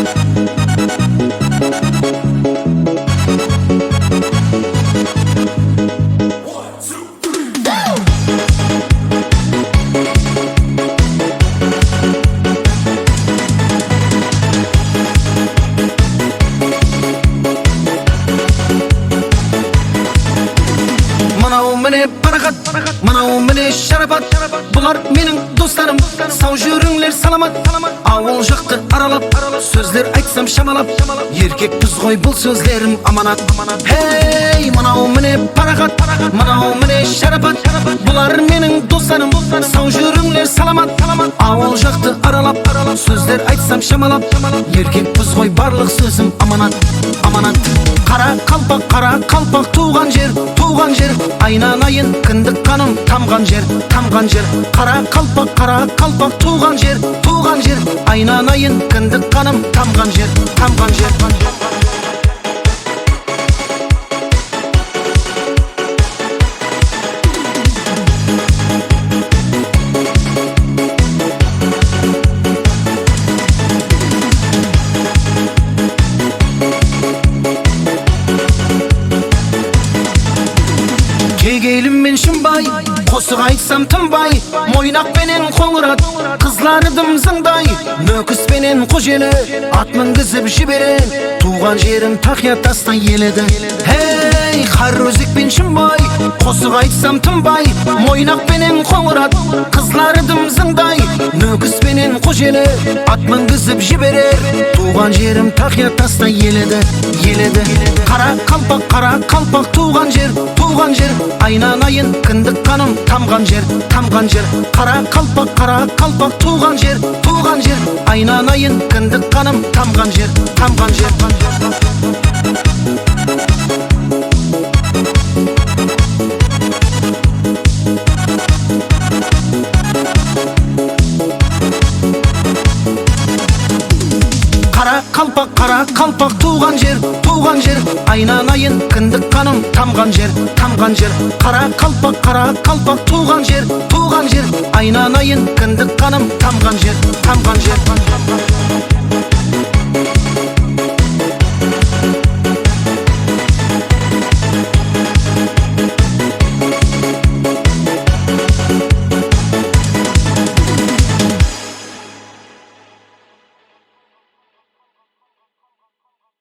Mine barakat, manau mine şarafat. Bular mening dostlarım, sağ жүріңлер salamat. Ауыл жақты аралап, сөздер айтсам шамалап. Еркек біз ғой бұл сөздерім аманат. Hey, manau mine barakat, manau mine şarafat. Bular mening dostlarım, sağ жүріңлер salamat. Ауыл жақты аралап, сөздер айтсам шамалап. Еркек біз ғой барлық сөзім аманат. Қара қалпақ туған жер, айналайын кіндік қаным тамған жер. Қара қалпақ туған жер, айналайын кіндік қаным тамған жер. Кегейлім мен шымбай, қосық айтсам тынбай, мойнақ пенен қоңырат, қызлары дымзыңдай. Нөкіс пенен қожелі, ат мінгізіп жіберен, туған жерім тақия тастай еледі. Hey, қарөзек пен шымбай, қосық айтсам тынбай, мойнақ пенен қоңырат, қызлары дымзыңдай. Нөкіс пенен қожелі, ат мінгізіп жіберер, туған жерім тақия тастай еледі. Қара қалпақ туған жер, айналайын кіндік қаным тамған жер. Қара қалпақ туған жер, айналайын кіндік қаным тамған жер. Қара қалпақ туған жер, айналайын кіндік қаным тамған жер. Қара қалпақ туған жер, айналайын кіндік қаным тамған жер.